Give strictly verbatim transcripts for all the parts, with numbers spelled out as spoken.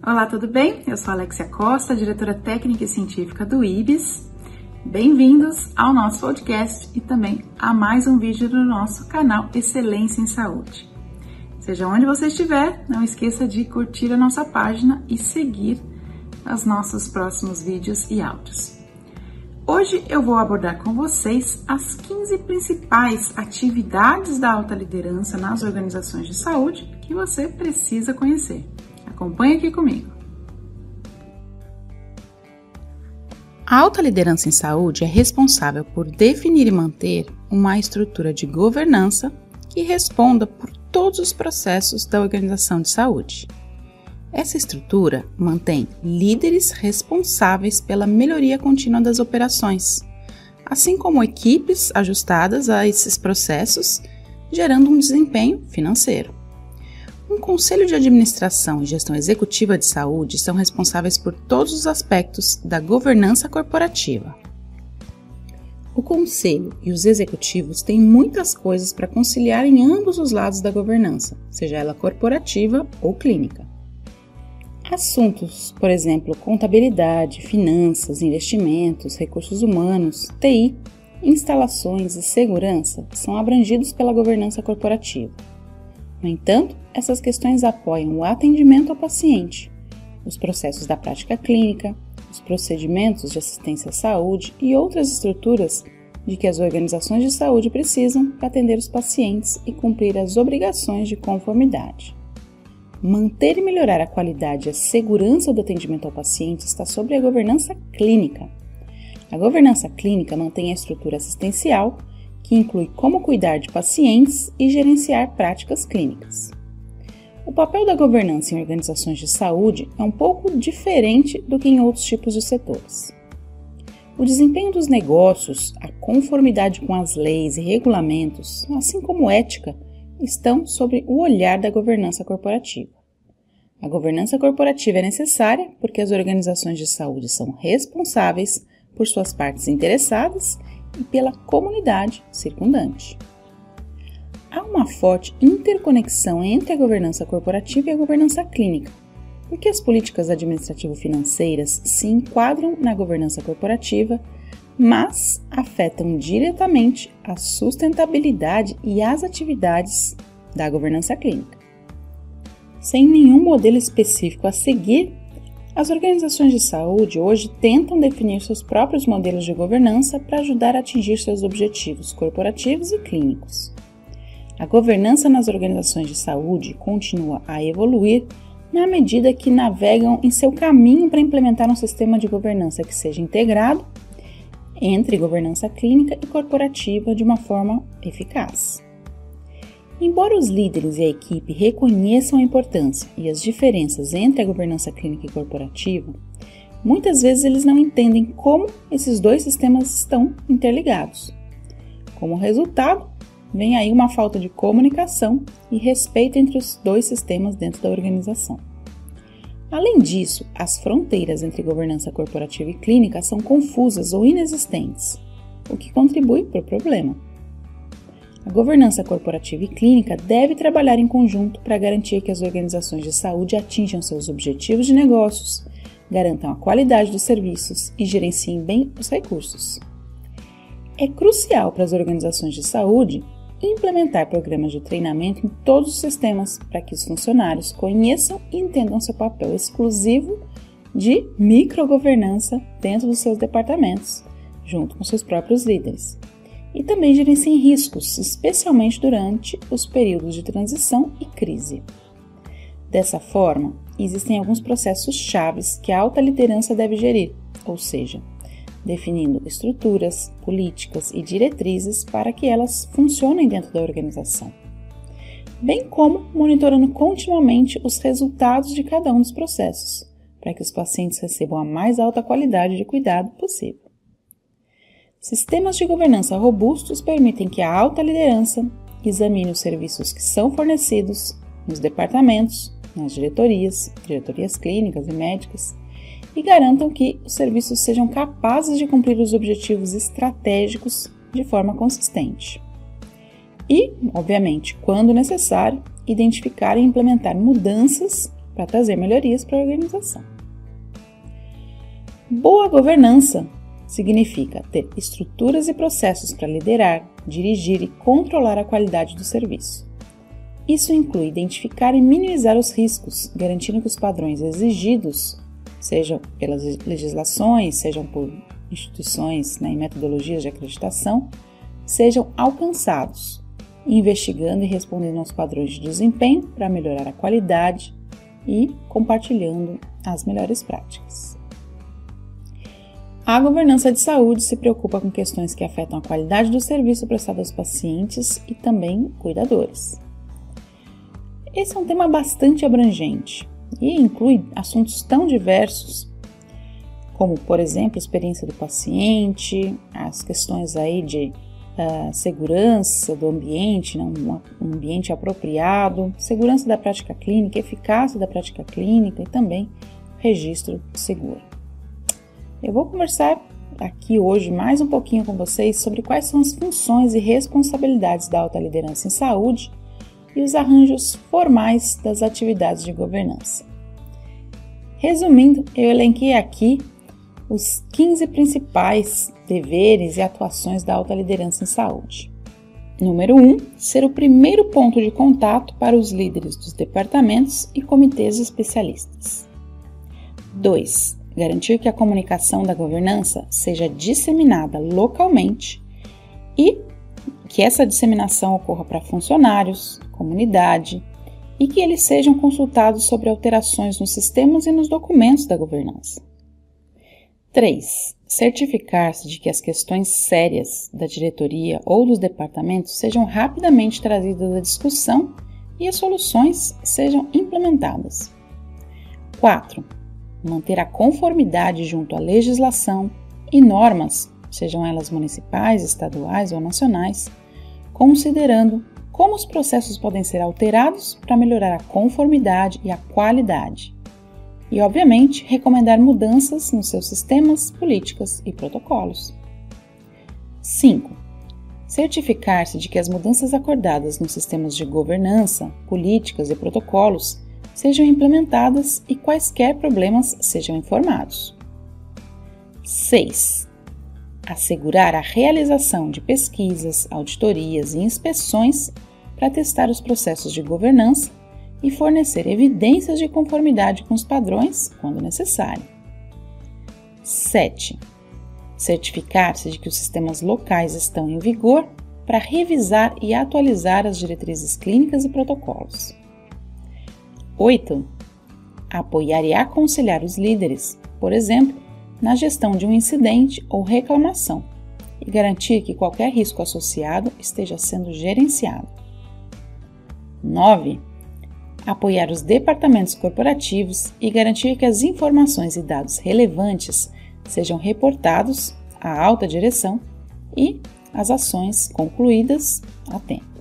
Olá, tudo bem? Eu sou Alexia Costa, diretora técnica e científica do I B S. Bem-vindos ao nosso podcast e também a mais um vídeo do nosso canal Excelência em Saúde. Seja onde você estiver, não esqueça de curtir a nossa página e seguir os nossos próximos vídeos e áudios. Hoje eu vou abordar com vocês as quinze principais atividades da alta liderança nas organizações de saúde que você precisa conhecer. Acompanhe aqui comigo. A alta liderança em saúde é responsável por definir e manter uma estrutura de governança que responda por todos os processos da organização de saúde. Essa estrutura mantém líderes responsáveis pela melhoria contínua das operações, assim como equipes ajustadas a esses processos, gerando um desempenho financeiro. Um conselho de administração e gestão executiva de saúde são responsáveis por todos os aspectos da governança corporativa. O conselho e os executivos têm muitas coisas para conciliar em ambos os lados da governança, seja ela corporativa ou clínica. Assuntos, por exemplo, contabilidade, finanças, investimentos, recursos humanos, T I, instalações e segurança são abrangidos pela governança corporativa. No entanto, essas questões apoiam o atendimento ao paciente, os processos da prática clínica, os procedimentos de assistência à saúde e outras estruturas de que as organizações de saúde precisam para atender os pacientes e cumprir as obrigações de conformidade. Manter e melhorar a qualidade e a segurança do atendimento ao paciente está sobre a governança clínica. A governança clínica mantém a estrutura assistencial, que inclui como cuidar de pacientes e gerenciar práticas clínicas. O papel da governança em organizações de saúde é um pouco diferente do que em outros tipos de setores. O desempenho dos negócios, a conformidade com as leis e regulamentos, assim como ética, estão sob o olhar da governança corporativa. A governança corporativa é necessária porque as organizações de saúde são responsáveis por suas partes interessadas e pela comunidade circundante. Há uma forte interconexão entre a governança corporativa e a governança clínica, porque as políticas administrativo-financeiras se enquadram na governança corporativa, mas afetam diretamente a sustentabilidade e as atividades da governança clínica. Sem nenhum modelo específico a seguir, as organizações de saúde hoje tentam definir seus próprios modelos de governança para ajudar a atingir seus objetivos corporativos e clínicos. A governança nas organizações de saúde continua a evoluir na medida que navegam em seu caminho para implementar um sistema de governança que seja integrado entre governança clínica e corporativa de uma forma eficaz. Embora os líderes e a equipe reconheçam a importância e as diferenças entre a governança clínica e corporativa, muitas vezes eles não entendem como esses dois sistemas estão interligados. Como resultado, vem aí uma falta de comunicação e respeito entre os dois sistemas dentro da organização. Além disso, as fronteiras entre governança corporativa e clínica são confusas ou inexistentes, o que contribui para o problema. A governança corporativa e clínica deve trabalhar em conjunto para garantir que as organizações de saúde atinjam seus objetivos de negócios, garantam a qualidade dos serviços e gerenciem bem os recursos. É crucial para as organizações de saúde implementar programas de treinamento em todos os sistemas para que os funcionários conheçam e entendam seu papel exclusivo de microgovernança dentro dos seus departamentos, junto com seus próprios líderes. E também gerenciem riscos, especialmente durante os períodos de transição e crise. Dessa forma, existem alguns processos chaves que a alta liderança deve gerir, ou seja, definindo estruturas, políticas e diretrizes para que elas funcionem dentro da organização, bem como monitorando continuamente os resultados de cada um dos processos, para que os pacientes recebam a mais alta qualidade de cuidado possível. Sistemas de governança robustos permitem que a alta liderança examine os serviços que são fornecidos nos departamentos, nas diretorias, diretorias clínicas e médicas, e garantam que os serviços sejam capazes de cumprir os objetivos estratégicos de forma consistente. E, obviamente, quando necessário, identificar e implementar mudanças para trazer melhorias para a organização. Boa governança significa ter estruturas e processos para liderar, dirigir e controlar a qualidade do serviço. Isso inclui identificar e minimizar os riscos, garantindo que os padrões exigidos, sejam pelas legislações, sejam por instituições, né, e metodologias de acreditação, sejam alcançados, investigando e respondendo aos padrões de desempenho para melhorar a qualidade e compartilhando as melhores práticas. A governança de saúde se preocupa com questões que afetam a qualidade do serviço prestado aos pacientes e também cuidadores. Esse é um tema bastante abrangente e inclui assuntos tão diversos como, por exemplo, a experiência do paciente, as questões aí de uh, segurança do ambiente, né, um, um ambiente apropriado, segurança da prática clínica, eficácia da prática clínica e também registro seguro. Eu vou conversar aqui hoje mais um pouquinho com vocês sobre quais são as funções e responsabilidades da alta liderança em saúde e os arranjos formais das atividades de governança. Resumindo, eu elenquei aqui os quinze principais deveres e atuações da alta liderança em saúde. Número um, ser o primeiro ponto de contato para os líderes dos departamentos e comitês especialistas. dois. Garantir que a comunicação da governança seja disseminada localmente e que essa disseminação ocorra para funcionários, comunidade e que eles sejam consultados sobre alterações nos sistemas e nos documentos da governança. três. Certificar-se de que as questões sérias da diretoria ou dos departamentos sejam rapidamente trazidas à discussão e as soluções sejam implementadas. quatro. Manter a conformidade junto à legislação e normas, sejam elas municipais, estaduais ou nacionais, considerando como os processos podem ser alterados para melhorar a conformidade e a qualidade. E, obviamente, recomendar mudanças nos seus sistemas, políticas e protocolos. cinco. Certificar-se de que as mudanças acordadas nos sistemas de governança, políticas e protocolos sejam implementadas e quaisquer problemas sejam informados. seis. Assegurar a realização de pesquisas, auditorias e inspeções para testar os processos de governança e fornecer evidências de conformidade com os padrões quando necessário. sete. Certificar-se de que os sistemas locais estão em vigor para revisar e atualizar as diretrizes clínicas e protocolos. oito. Apoiar e aconselhar os líderes, por exemplo, na gestão de um incidente ou reclamação, e garantir que qualquer risco associado esteja sendo gerenciado. nove. Apoiar os departamentos corporativos e garantir que as informações e dados relevantes sejam reportados à alta direção e as ações concluídas a tempo.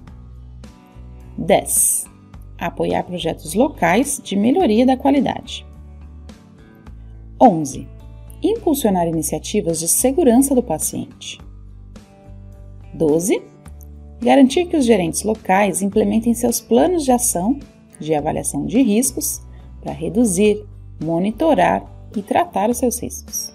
dez. Apoiar projetos locais de melhoria da qualidade. onze. Impulsionar iniciativas de segurança do paciente. doze. Garantir que os gerentes locais implementem seus planos de ação de avaliação de riscos para reduzir, monitorar e tratar os seus riscos.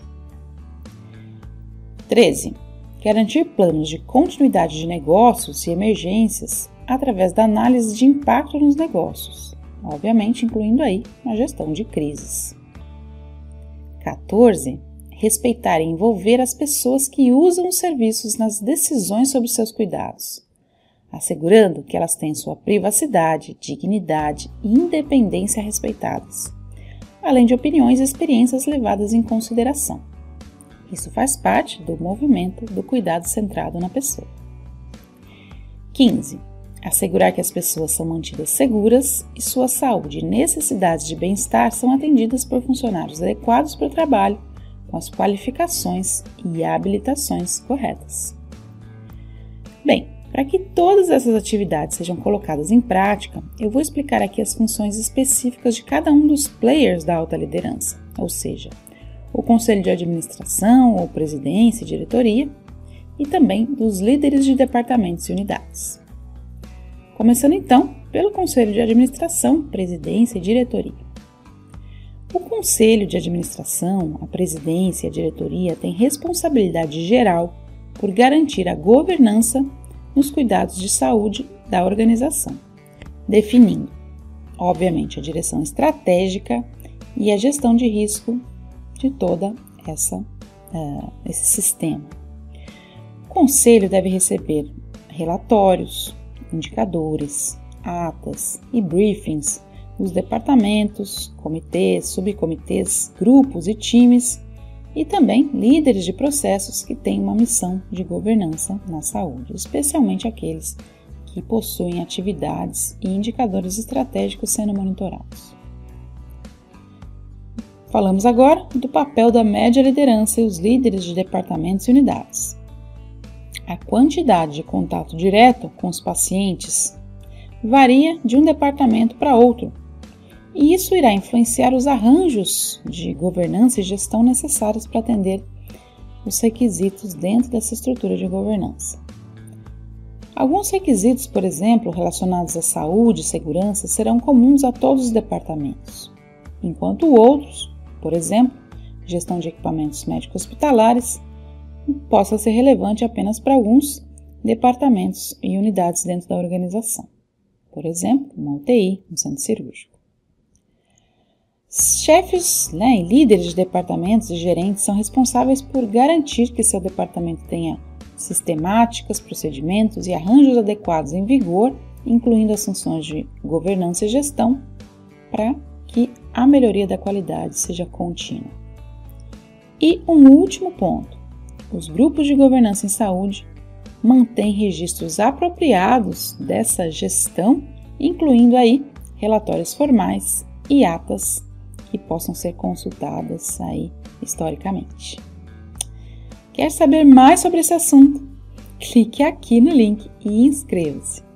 treze. Garantir planos de continuidade de negócios e emergências através da análise de impacto nos negócios, obviamente incluindo aí a gestão de crises. quatorze. Respeitar e envolver as pessoas que usam os serviços nas decisões sobre seus cuidados, assegurando que elas têm sua privacidade, dignidade e independência respeitadas, além de opiniões e experiências levadas em consideração. Isso faz parte do movimento do cuidado centrado na pessoa. quinze. Assegurar que as pessoas são mantidas seguras e sua saúde e necessidades de bem-estar são atendidas por funcionários adequados para o trabalho, com as qualificações e habilitações corretas. Bem, para que todas essas atividades sejam colocadas em prática, eu vou explicar aqui as funções específicas de cada um dos players da alta liderança, ou seja, o conselho de administração, ou presidência e diretoria, e também dos líderes de departamentos e unidades. Começando então pelo conselho de administração, presidência e diretoria. O Conselho de Administração, a presidência e a diretoria têm responsabilidade geral por garantir a governança nos cuidados de saúde da organização, definindo, obviamente, a direção estratégica e a gestão de risco de toda essa, uh, esse sistema. O Conselho deve receber relatórios, indicadores, atas e briefings dos departamentos, comitês, subcomitês, grupos e times e também líderes de processos que têm uma missão de governança na saúde, especialmente aqueles que possuem atividades e indicadores estratégicos sendo monitorados. Falamos agora do papel da média liderança e os líderes de departamentos e unidades. A quantidade de contato direto com os pacientes varia de um departamento para outro, e isso irá influenciar os arranjos de governança e gestão necessários para atender os requisitos dentro dessa estrutura de governança. Alguns requisitos, por exemplo, relacionados à saúde e segurança, serão comuns a todos os departamentos, enquanto outros, por exemplo, gestão de equipamentos médicos hospitalares, possa ser relevante apenas para alguns departamentos e unidades dentro da organização. Por exemplo, uma U T I, um centro cirúrgico. Chefes, né, e líderes de departamentos e gerentes são responsáveis por garantir que seu departamento tenha sistemáticas, procedimentos e arranjos adequados em vigor, incluindo as funções de governança e gestão, para que a melhoria da qualidade seja contínua. E um último ponto: os grupos de governança em saúde mantêm registros apropriados dessa gestão, incluindo aí relatórios formais e atas que possam ser consultadas aí historicamente. Quer saber mais sobre esse assunto? Clique aqui no link e inscreva-se.